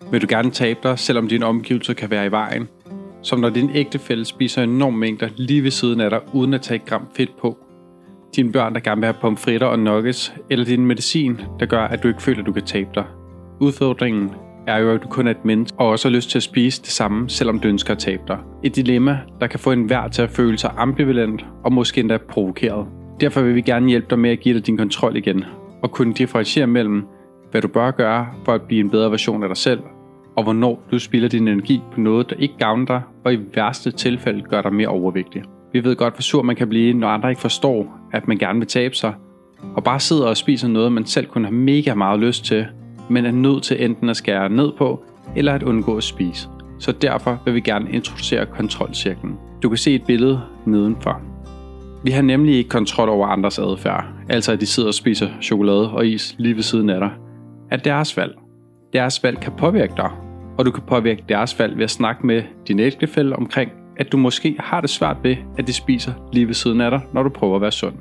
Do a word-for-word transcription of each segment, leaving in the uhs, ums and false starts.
Vil du gerne tabe dig, selvom dine omgivelser kan være i vejen? Som når din ægtefælle spiser enorme mængder lige ved siden af dig, uden at tage et gram fedt på? Dine børn, der gerne vil have pomfritter og nuggets, eller din medicin, der gør, at du ikke føler, at du kan tabe dig? Udfordringen er jo, at du kun er et menneske, og også har lyst til at spise det samme, selvom du ønsker at tabe dig. Et dilemma, der kan få enhver til at føle sig ambivalent og måske endda provokeret. Derfor vil vi gerne hjælpe dig med at give dig din kontrol igen, og kunne differentiere mellem, hvad du bør gøre for at blive en bedre version af dig selv, og hvornår du spilder din energi på noget, der ikke gavner dig, og i værste tilfælde gør dig mere overvægtig. Vi ved godt, hvor sur man kan blive, når andre ikke forstår, at man gerne vil tabe sig, og bare sidder og spiser noget, man selv kunne have mega meget lyst til, men er nødt til enten at skære ned på, eller at undgå at spise. Så derfor vil vi gerne introducere kontrolcirklen. Du kan se et billede nedenfor. Vi har nemlig ikke kontrol over andres adfærd, altså at de sidder og spiser chokolade og is lige ved siden af dig. At deres valg. Deres valg kan påvirke dig, og du kan påvirke deres valg ved at snakke med din ægtefælle omkring, at du måske har det svært ved, at de spiser lige ved siden af dig, når du prøver at være sund.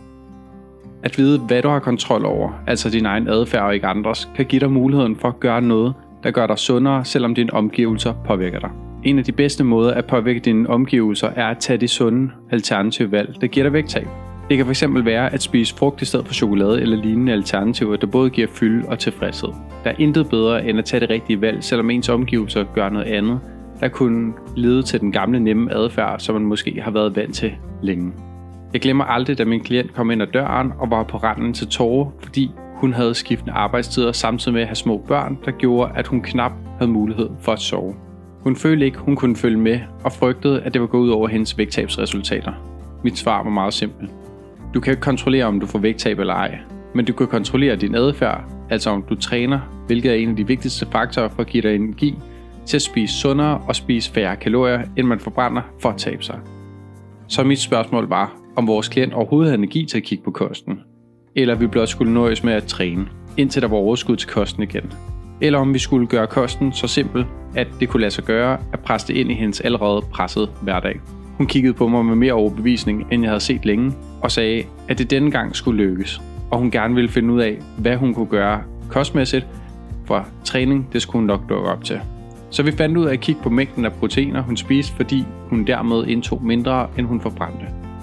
At vide, hvad du har kontrol over, altså din egen adfærd og ikke andres, kan give dig muligheden for at gøre noget, der gør dig sundere, selvom dine omgivelser påvirker dig. En af de bedste måder at påvirke dine omgivelser er at tage de sunde, alternative valg, der giver dig vægttab. Det kan fx være at spise frugt i stedet for chokolade eller lignende alternativer, der både giver fylde og tilfredshed. Der er intet bedre end at tage det rigtige valg, selvom ens omgivelser gør noget andet, der kunne lede til den gamle nemme adfærd, som man måske har været vant til længe. Jeg glemmer aldrig, da min klient kom ind ad døren og var på randen til tårer, fordi hun havde skiftende arbejdstider samtidig med at have små børn, der gjorde, at hun knap havde mulighed for at sove. Hun følte ikke, hun kunne følge med og frygtede, at det var gået ud over hendes vægttabsresultater. Mit svar var meget simpelt. Du kan ikke kontrollere, om du får vægttab eller ej, men du kan kontrollere din adfærd, altså om du træner, hvilket er en af de vigtigste faktorer for at give dig energi til at spise sundere og spise færre kalorier, end man forbrænder for at tabe sig. Så mit spørgsmål var, om vores klient overhovedet havde energi til at kigge på kosten, eller vi blot skulle nøjes med at træne, indtil der var overskud til kosten igen. Eller om vi skulle gøre kosten så simpel, at det kunne lade sig gøre at presse det ind i hendes allerede pressede hverdag. Hun kiggede på mig med mere overbevisning, end jeg havde set længe, og sagde, at det denne gang skulle lykkes, og hun gerne ville finde ud af, hvad hun kunne gøre kostmæssigt, for træning, det skulle hun nok dukke op til. Så vi fandt ud af at kigge på mængden af proteiner, hun spiste, fordi hun dermed indtog mindre, end hun forbrændte.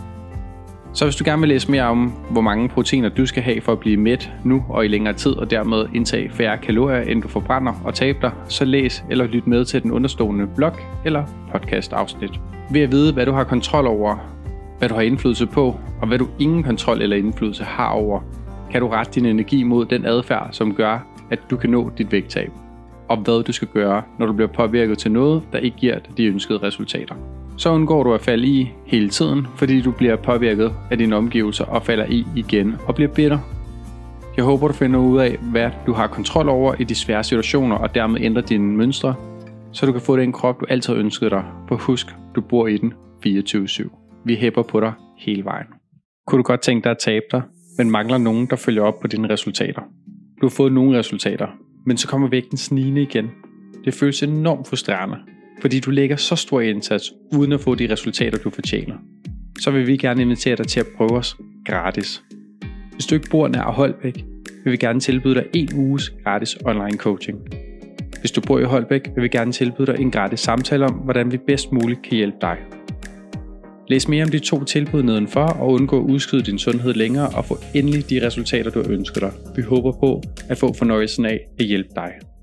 Så hvis du gerne vil læse mere om, hvor mange proteiner du skal have for at blive mæt nu og i længere tid, og dermed indtage færre kalorier, end du forbrænder og taber dig, så læs eller lyt med til den understående blog eller podcast afsnit. Ved at vide, hvad du har kontrol over, hvad du har indflydelse på, og hvad du ingen kontrol eller indflydelse har over, kan du rette din energi mod den adfærd, som gør, at du kan nå dit vægttab, og hvad du skal gøre, når du bliver påvirket til noget, der ikke giver dig de ønskede resultater. Så undgår du at falde i hele tiden, fordi du bliver påvirket af dine omgivelser og falder i igen og bliver bitter. Jeg håber, du finder ud af, hvad du har kontrol over i de svære situationer, og dermed ændrer dine mønstre, så du kan få den krop, du altid har ønsket dig. For husk, du bor i den fireogtyve syv. Vi hæpper på dig hele vejen. Kunne du godt tænke dig at tabe dig, men mangler nogen, der følger op på dine resultater? Du har fået nogle resultater, men så kommer vægten snigende igen. Det føles enormt frustrerende, fordi du lægger så stor indsats, uden at få de resultater, du fortjener. Så vil vi gerne invitere dig til at prøve os gratis. Hvis du ikke bor nær Holbæk, vil vi gerne tilbyde dig en uges gratis online coaching. Hvis du bor i Holbæk, vil vi gerne tilbyde dig en gratis samtale om, hvordan vi bedst muligt kan hjælpe dig. Læs mere om de to tilbud nedenfor og undgå at udskyde din sundhed længere og få endelig de resultater, du ønsker dig. Vi håber på at få fornøjelsen af at hjælpe dig.